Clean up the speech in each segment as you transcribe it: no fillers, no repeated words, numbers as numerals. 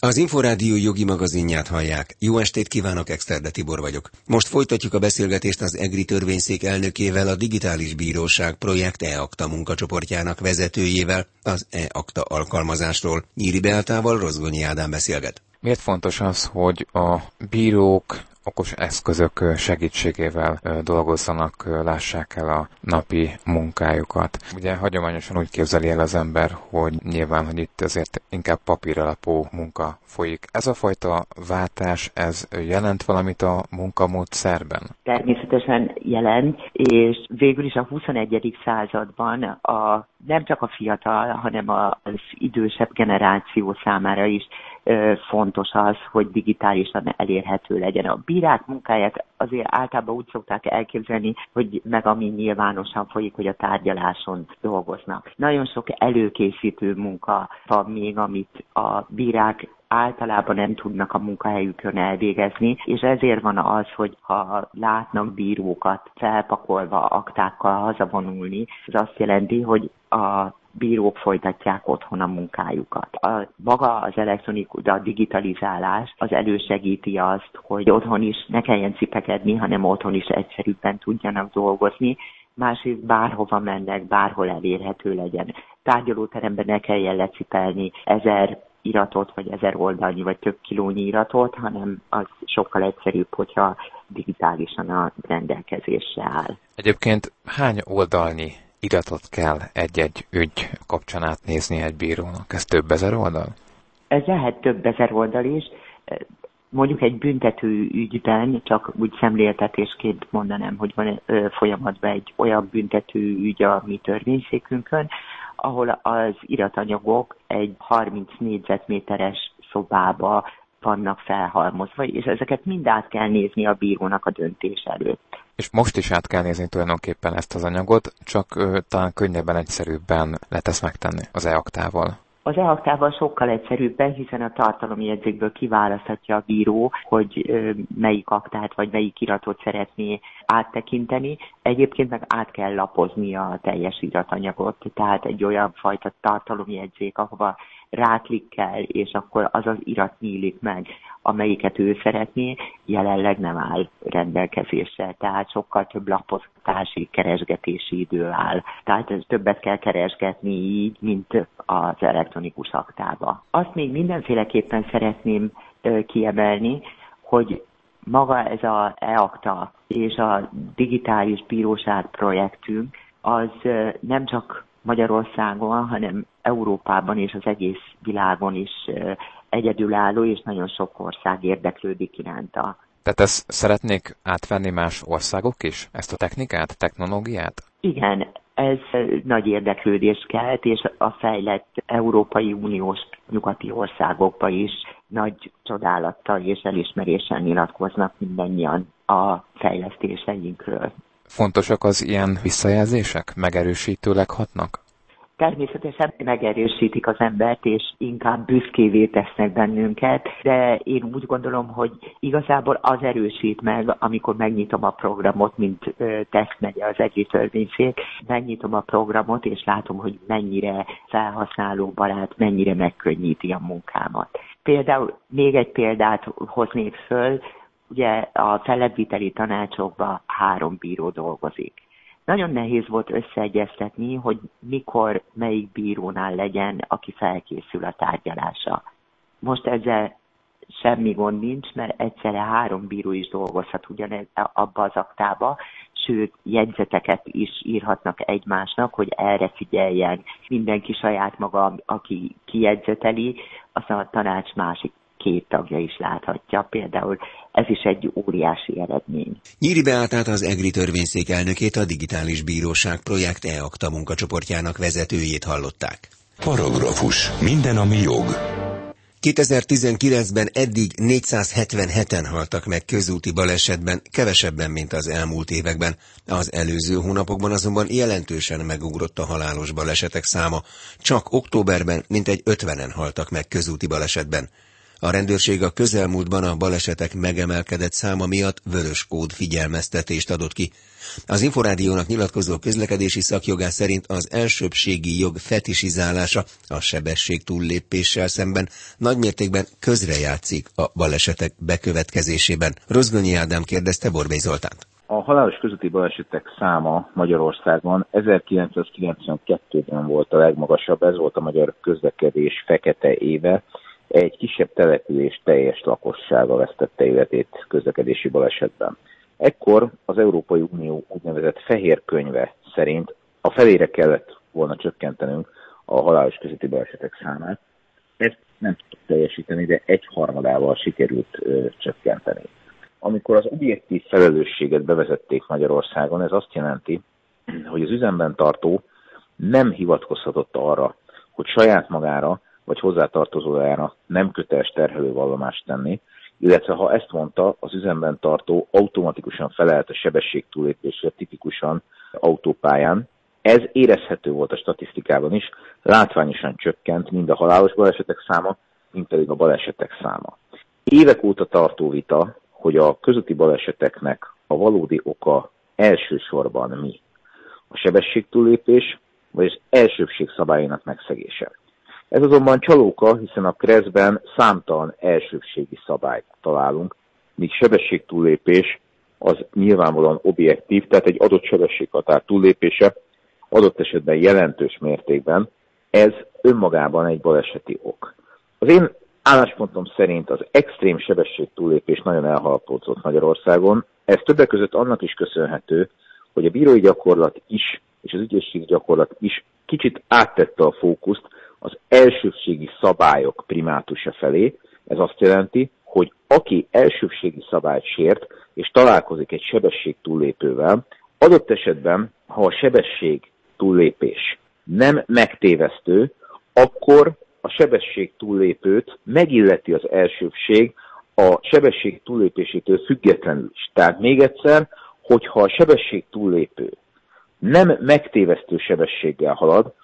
Az Inforádió jogi magazinját hallják. Jó estét kívánok, Exterde Tibor vagyok. Most folytatjuk a beszélgetést az EGRI törvényszék elnökével, a Digitális Bíróság projekt e-akta munkacsoportjának vezetőjével, az e-akta alkalmazásról. Nyíri Beátával Rozgonyi Ádám beszélget. Miért fontos az, hogy a bírók okos eszközök segítségével dolgozzanak, lássák el a napi munkájukat? Ugye hagyományosan úgy képzeli el az ember, hogy nyilván, hogy itt azért inkább papíralapú munka folyik. Ez a fajta váltás, ez jelent valamit a munkamódszerben? Természetesen jelent, és végül is a 21. században nem csak a fiatal, hanem az idősebb generáció számára is fontos az, hogy digitálisan elérhető legyen. A bírák munkáját azért általában úgy szokták elképzelni, hogy meg ami nyilvánosan folyik, hogy a tárgyaláson dolgoznak. Nagyon sok előkészítő munka van még, amit a bírák általában nem tudnak a munkahelyükön elvégezni, és ezért van az, hogy ha látnak bírókat felpakolva aktákkal hazavonulni, ez azt jelenti, hogy a bírók folytatják otthon a munkájukat. Maga az a digitalizálás az elősegíti azt, hogy otthon is ne kelljen cipekedni, hanem otthon is egyszerűbben tudjanak dolgozni. Másrészt bárhova mennek, bárhol elérhető legyen. Tárgyalóteremben ne kelljen lecipelni 1000 iratot, vagy 1000 oldalnyi, vagy több kilónyi iratot, hanem az sokkal egyszerűbb, hogyha digitálisan a rendelkezésre áll. Egyébként hány oldalnyi iratot kell egy-egy ügy kapcsán átnézni egy bírónak? Ez több ezer oldal? Ez lehet több ezer oldal is. Mondjuk egy büntető ügyben, csak úgy szemléltetésként mondanám, hogy van folyamatban egy olyan büntető ügy a mi törvényszékünkön, ahol az iratanyagok egy 30 négyzetméteres szobába vannak felhalmozva, és ezeket mind át kell nézni a bírónak a döntés előtt. És most is át kell nézni tulajdonképpen ezt az anyagot, csak talán könnyebben, egyszerűbben lehet ezt megtenni az e-aktával. Az e-aktával sokkal egyszerűbben, hiszen a tartalomjegyzékből kiválaszthatja a bíró, hogy melyik aktát vagy melyik iratot szeretné áttekinteni. Egyébként meg át kell lapoznia a teljes iratanyagot, tehát egy olyan fajta tartalomjegyzék, ahova ráklikkel, és akkor az az irat nyílik meg, amelyiket ő szeretné, jelenleg nem áll rendelkezésre, tehát sokkal több lapozgatási, keresgetési idő áll. Tehát többet kell keresgetni így, mint az elektronikus aktába. Azt még mindenféleképpen szeretném kiemelni, hogy maga ez az e-akta és a digitális bíróság projektünk az nem csak Magyarországon, hanem Európában és az egész világon is egyedülálló, és nagyon sok ország érdeklődik iránta. Tehát ezt szeretnék átvenni más országok is, ezt a technikát, technológiát? Igen, ez nagy érdeklődést kelt, és a fejlett Európai Uniós nyugati országokban is nagy csodálattal és elismeréssel nyilatkoznak mindannyian a fejlesztéseinkről. Fontosak az ilyen visszajelzések? Megerősítőleg hatnak? Természetesen megerősítik az embert, és inkább büszkévé tesznek bennünket, de én úgy gondolom, hogy igazából az erősít meg, amikor megnyitom a programot, mint tesztmegye az EGRI törvényszék, megnyitom a programot, és látom, hogy mennyire felhasználóbarát, mennyire megkönnyíti a munkámat. Például még egy példát hoznék föl, ugye a fellebbviteli tanácsokban 3 bíró dolgozik. Nagyon nehéz volt összeegyeztetni, hogy mikor melyik bírónál legyen, aki felkészül a tárgyalásra. Most ezzel semmi gond nincs, mert egyszerre 3 bíró is dolgozhat abba az aktába, sőt, jegyzeteket is írhatnak egymásnak, hogy erre figyeljen mindenki saját maga, aki kijegyzeteli, aztán a tanács másik 2 tagja is láthatja. Például ez is egy óriási eredmény. Nyíri Beátát, az EGRI törvényszék elnökét, a Digitális Bíróság projekt e-akta munkacsoportjának vezetőjét hallották. Paragrafus. Minden, ami jog. 2019-ben eddig 477-en haltak meg közúti balesetben, kevesebben, mint az elmúlt években. Az előző hónapokban azonban jelentősen megugrott a halálos balesetek száma. Csak októberben mintegy 50-en haltak meg közúti balesetben. A rendőrség a közelmúltban a balesetek megemelkedett száma miatt vörös kód figyelmeztetést adott ki. Az Inforádiónak nyilatkozó közlekedési szakjogász szerint az elsőbbségi jog fetisizálása a sebesség túllépéssel szemben nagymértékben közrejátszik a balesetek bekövetkezésében. Rozgonyi Ádám kérdezte Borbély Zoltánt. A halálos közúti balesetek száma Magyarországon 1992-ben volt a legmagasabb, ez volt a magyar közlekedés fekete éve. Egy kisebb település teljes lakossága vesztette életét közlekedési balesetben. Ekkor az Európai Unió úgynevezett fehér könyve szerint a felére kellett volna csökkentenünk a halálos közúti balesetek számát. Ezt nem tudtuk teljesíteni, de 1/3-ával sikerült csökkenteni. Amikor az objektív felelősséget bevezették Magyarországon, ez azt jelenti, hogy az üzemben tartó nem hivatkozhatott arra, hogy saját magára vagy hozzátartozójára nem köteles terhelővallomást tenni, illetve ha ezt mondta, az üzemben tartó automatikusan felelt a sebességtúllépésre, tipikusan autópályán. Ez érezhető volt a statisztikában is, látványosan csökkent mind a halálos balesetek száma, mind pedig a balesetek száma. Évek óta tartó vita, hogy a közúti baleseteknek a valódi oka elsősorban mi? A sebességtúllépés, vagy az elsőbbség szabályának megszegése. Ez azonban csalóka, hiszen a KRESZ-ben számtalan elsőbbségi szabályt találunk, míg sebességtúllépés az nyilvánvalóan objektív, tehát egy adott sebességhatár túllépése adott esetben jelentős mértékben, ez önmagában egy baleseti ok. Az én álláspontom szerint az extrém sebességtúllépés nagyon elharapódzott Magyarországon. Ez többek között annak is köszönhető, hogy a bírói gyakorlat is, és az ügyészségi gyakorlat is kicsit áttette a fókuszt az elsőbbségi szabályok primátusa felé. Ez azt jelenti, hogy aki elsőbbségi szabályt sért, és találkozik egy sebességtúllépővel, adott esetben, ha a sebességtúllépés nem megtévesztő, akkor a sebességtúllépőt megilleti az elsőbbség a sebesség túllépésétől függetlenül is. Tehát még egyszer, hogyha a sebességtúllépő nem megtévesztő sebességgel halad,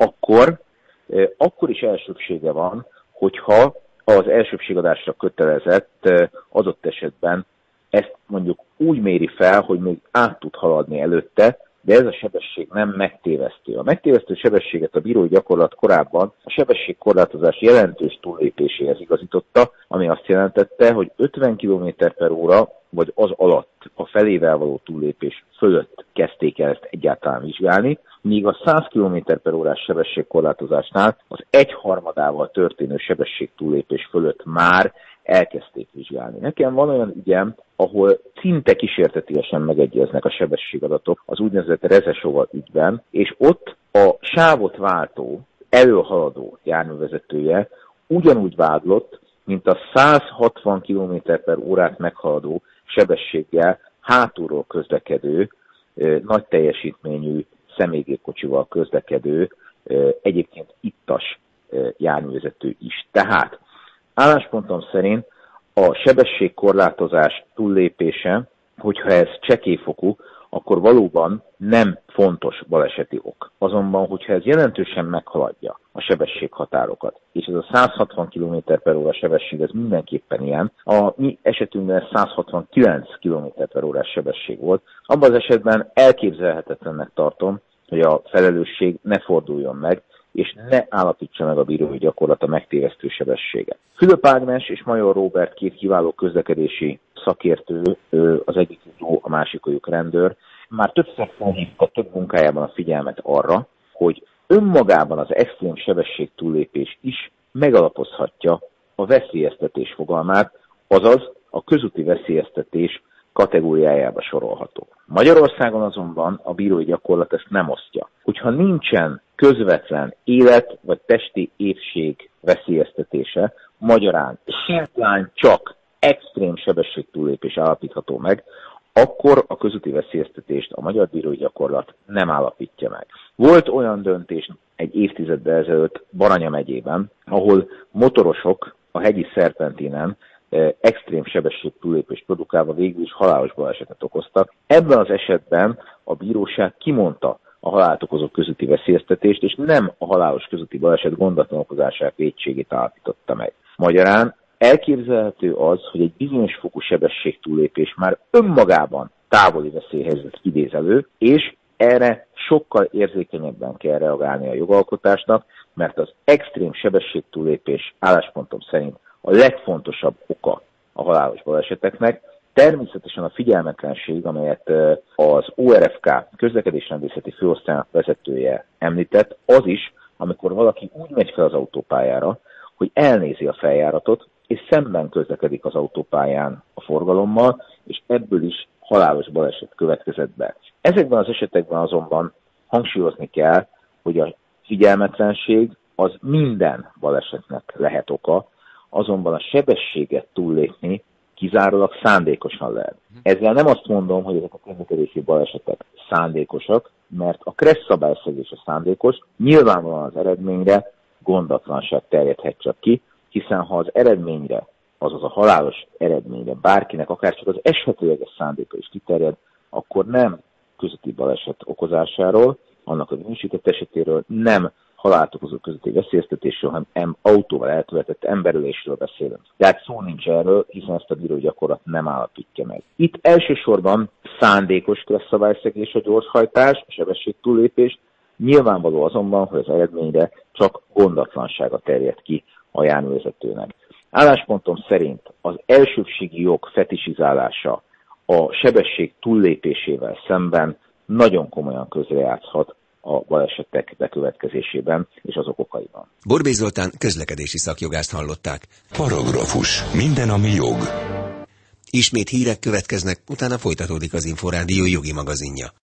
akkor is elsőbbsége van, hogyha az elsőbbségadásra kötelezett adott esetben ezt mondjuk úgy méri fel, hogy még át tud haladni előtte, de ez a sebesség nem megtévesztő. A megtévesztő sebességet a bírói gyakorlat korábban a sebességkorlátozás jelentős túllépéséhez igazította, ami azt jelentette, hogy 50 km/h vagy az alatt a felével való túllépés fölött kezdték el ezt egyáltalán vizsgálni, míg a 100 km/h sebességkorlátozásnál az 1/3-ával történő sebességtúllépés fölött már elkezdték vizsgálni. Nekem van olyan ügyem, ahol szinte kísértetiesen megegyeznek a sebességadatok az úgynevezett Rezesova ügyben, és ott a sávot váltó, előhaladó járművezetője ugyanúgy vádlott, mint a 160 km/h meghaladó sebességgel hátulról közlekedő, nagy teljesítményű személygépkocsival közlekedő, egyébként ittas járművezető is. Tehát álláspontom szerint a sebességkorlátozás túllépése, hogyha ez csekélyfokú, akkor valóban nem fontos baleseti ok. Azonban, hogyha ez jelentősen meghaladja a sebességhatárokat, és ez a 160 km/h sebesség, ez mindenképpen ilyen, a mi esetünkben 169 km/h sebesség volt, abban az esetben elképzelhetetlennek tartom, hogy a felelősség ne forduljon meg, és ne állapítsa meg a bírói gyakorlat a megtévesztő sebességet. Fülöp Ágnes és Major Róbert két kiváló közlekedési szakértő, az egyik tudó, a másikjuk rendőr, már többször felhívta több munkájában a figyelmet arra, hogy önmagában az extrém sebességtúllépés is megalapozhatja a veszélyeztetés fogalmát, azaz a közúti veszélyeztetés kategóriájába sorolható. Magyarországon azonban a bírói gyakorlat ezt nem osztja. Hogyha nincsen közvetlen élet vagy testi épség veszélyeztetése, magyarán szimplán csak extrém sebességtúllépés állapítható meg, akkor a közúti veszélyeztetést a magyar bírói gyakorlat nem állapítja meg. Volt olyan döntés egy évtizeddel ezelőtt Baranya megyében, ahol motorosok a hegyi szerpentinen extrém sebességtúllépést produkálva végül is halálos balesetet okoztak. Ebben az esetben a bíróság kimondta a halált okozó közúti veszélyeztetést, és nem a halálos közúti baleset gondatlan okozásának vétségét állapította meg. Magyarán elképzelhető az, hogy egy bizonyos fokú sebességtúllépés már önmagában távoli veszélyhelyzetet idéz elő, és erre sokkal érzékenyebben kell reagálni a jogalkotásnak, mert az extrém sebességtúllépés álláspontom szerint a legfontosabb oka a halálos baleseteknek. Természetesen a figyelmetlenség, amelyet az ORFK közlekedésrendészeti főosztályának vezetője említett, az is, amikor valaki úgy megy fel az autópályára, hogy elnézi a feljáratot, és szemben közlekedik az autópályán a forgalommal, és ebből is halálos baleset következett be. Ezekben az esetekben azonban hangsúlyozni kell, hogy a figyelmetlenség az minden balesetnek lehet oka, azonban a sebességet túllépni kizárólag szándékosan lehet. Ezzel nem azt mondom, hogy ezek a közlekedési balesetek szándékosak, mert a kressz szabályszegés a szándékos, nyilvánvalóan az eredményre gondatlanság terjedhet csak ki, hiszen ha az eredményre, azaz a halálos eredményre bárkinek, akár csak az esetleges szándéka is kiterjed, akkor nem közúti baleset okozásáról, annak a minősített esetéről, nem halált okozó közúti veszélyeztetésről, hanem autóval elkövetett emberölésről beszélünk. Tehát szó nincs erről, hiszen ezt a bírógyakorlat nem állapítja meg. Itt elsősorban szándékos kresszabályszegés a gyorshajtás, a sebességtúllépés, nyilvánvaló azonban, hogy az eredményre csak gondatlansága terjed ki a járművezetőnek. Álláspontom szerint az elsőbbségi jog fetisizálása a sebesség túllépésével szemben nagyon komolyan közrejátszhat a balesetek bekövetkezésében és azok okaiban. Borbély Zoltán közlekedési szakjogászt hallották. Paragrafus. Minden, ami jog. Ismét hírek következnek, utána folytatódik az Inforádió jogi magazinja.